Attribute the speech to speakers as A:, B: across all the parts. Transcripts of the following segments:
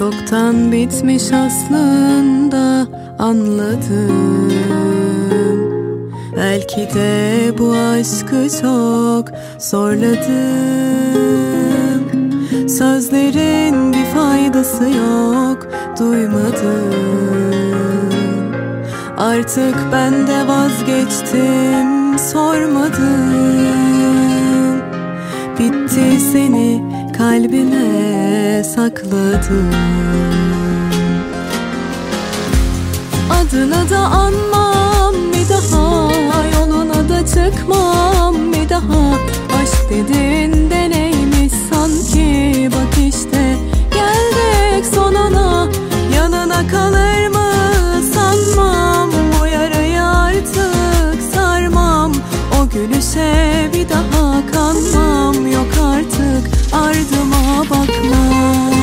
A: Çoktan bitmiş aslında, anladım. Belki de bu aşkı çok zorladım. Sözlerin bir faydası yok, duymadım. Artık ben de vazgeçtim, sormadım. Bitti, seni kalbime sakladım. Adını da anmam bir daha, yoluna da çıkmam bir daha. Aşk dediğinde neymiş sanki, bak işte geldik sonuna. Yanına kalır mı sanmam, o yarayı artık sarmam. O gülüşe bir daha kanmam, yok artık ardıma bakmam.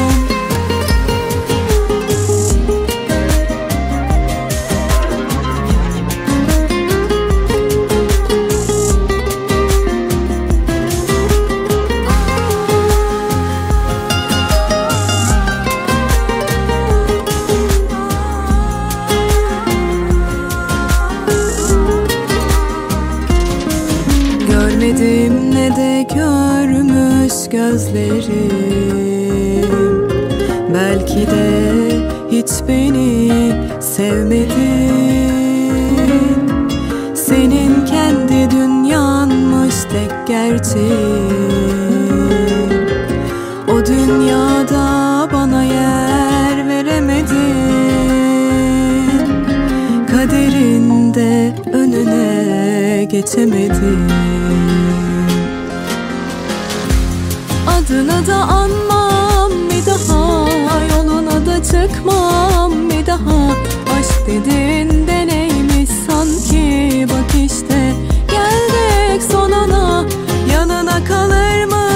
A: Görmedim ne de görmüş gözlerim. Belki de hiç beni sevmedin. Senin kendi dünyanmış tek gerçeğin. O dünyada bana yer veremedin. Kaderinde önüne geçemedin. Adını da anmam bir daha, yoluna da çıkmam bir daha. Aşk dediğinde neymiş sanki, bak işte geldik sonuna. Yanına kalır mı